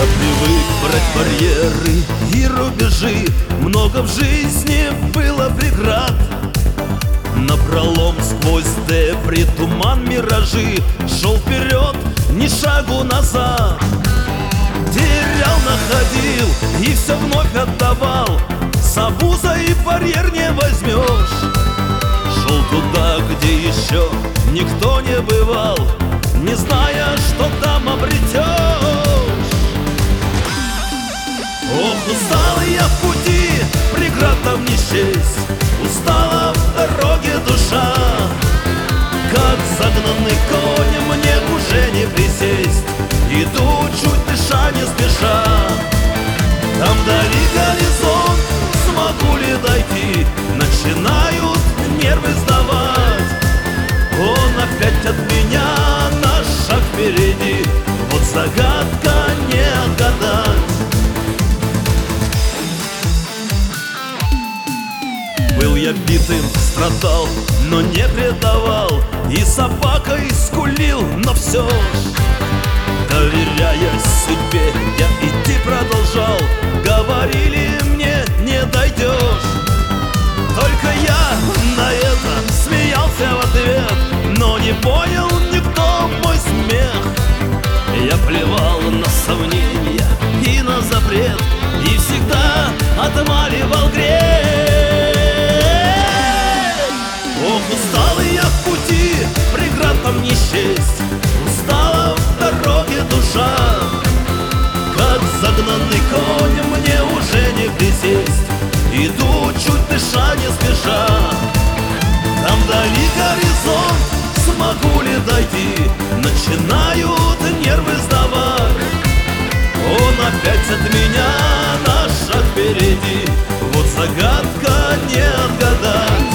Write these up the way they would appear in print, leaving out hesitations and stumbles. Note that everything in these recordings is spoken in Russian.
привык брать барьеры и рубежи. Много в жизни было преград. Напролом сквозь дебри, туман, миражи, шел вперед, ни шагу назад. Терял, находил и все вновь отдавал. С обуза и барьер не возьмешь. Шел туда, где еще никто не бывал, не зная, что там обретешь. Ох, устал я в пути, преград там не счесть. Устала в дороге душа, как загнанный конь, мне уже не присесть. Иду, чуть дыша, не спеша. Там вдали горизонт, смогу ли дойти? Начинают нервы сдавать. Он опять от меня на шаг впереди. Вот загадка не отгадать. Был я битым, страдал, но не предавал. И собакой скулил, но все ж, доверяясь судьбе, я идти продолжал. Говорили мне, не дойдешь. Только я на это смеялся в ответ, но не понял никто мой смех. Я плевал на сомнения и на запрет, и всегда отмаливал грех. Ох, устал я в пути, преград там не счесть. Устала в дороге душа, как загнанный конь, мне уже не присесть. Иду, чуть дыша, не спеша. Там вдали горизонт, смогу ли дойти? Начинают нервы сдавать. Он опять от меня на шаг впереди. Вот загадка не отгадать.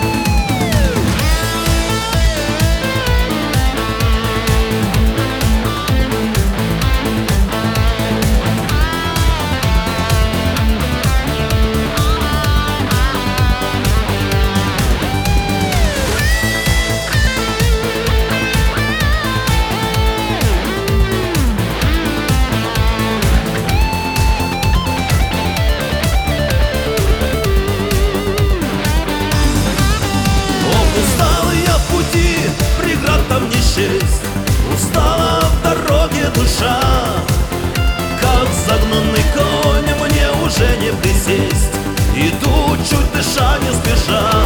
Там не счесть. Устала в дороге душа, как загнанный конь, мне уже не присесть. Иду, чуть дыша, не спеша.